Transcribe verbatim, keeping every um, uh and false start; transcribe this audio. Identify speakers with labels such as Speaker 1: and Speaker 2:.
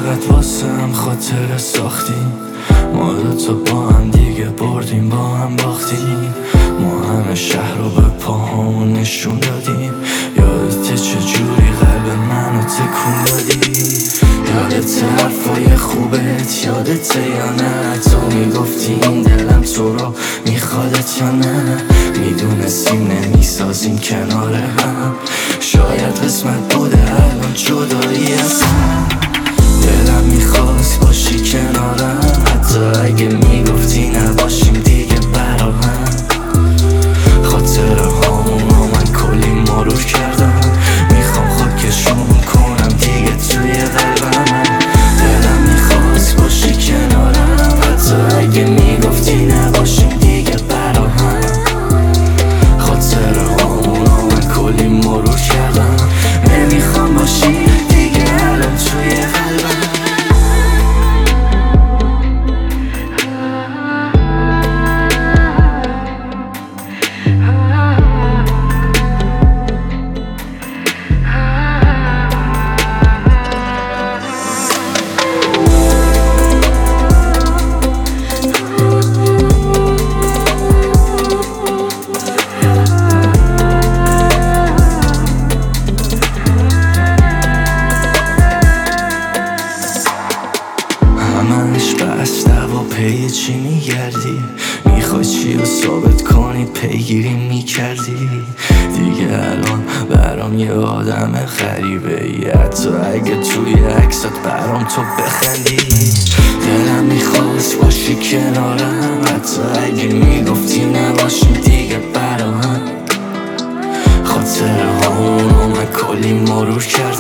Speaker 1: چقدر واسه هم خاطره ساختیم، ما دوتا با هم دیگه بردیم با هم باختیم، ما همه شهر رو به پاهامون نشون دادیم. یادته چجوری قلب منو تکون دادی؟ یادته حرفای خوبت؟ یادته یا نه؟ تو میگفتی این دلم تو رو میخوادت یا نه؟ میدونستیم نمیسازیم کنار هم، شاید قسمت بوده الان جدایی از هم. دلم میخواست باشی کنارم، حتی اگه میگفتی نباشیم دیگه برا هم. خاطره هامون رو من کلی مرور کردم، میخوام خاکشون کنم دیگه توی قلبم. دلم میخواست باشی کنارم، حتی اگه میگفتی نباشیم دیگه برا هم. خاطره هامون رو من کلی مرور کردم، نمیخوام باشی دیگه الان توی قلبم. همش بسته و پی چی میگردی؟ میخوای چی رو ثابت کنی؟ پیگیری میکردی دیگه الان برام یه آدم غریبه ای، حتی اگه توی عکسات برام تو بخندی. دلم میخواست باشی کنارم، حتی اگه میگفتی نباشیم دیگه برا هم. خاطره هامون رو من کلی مرور کردم،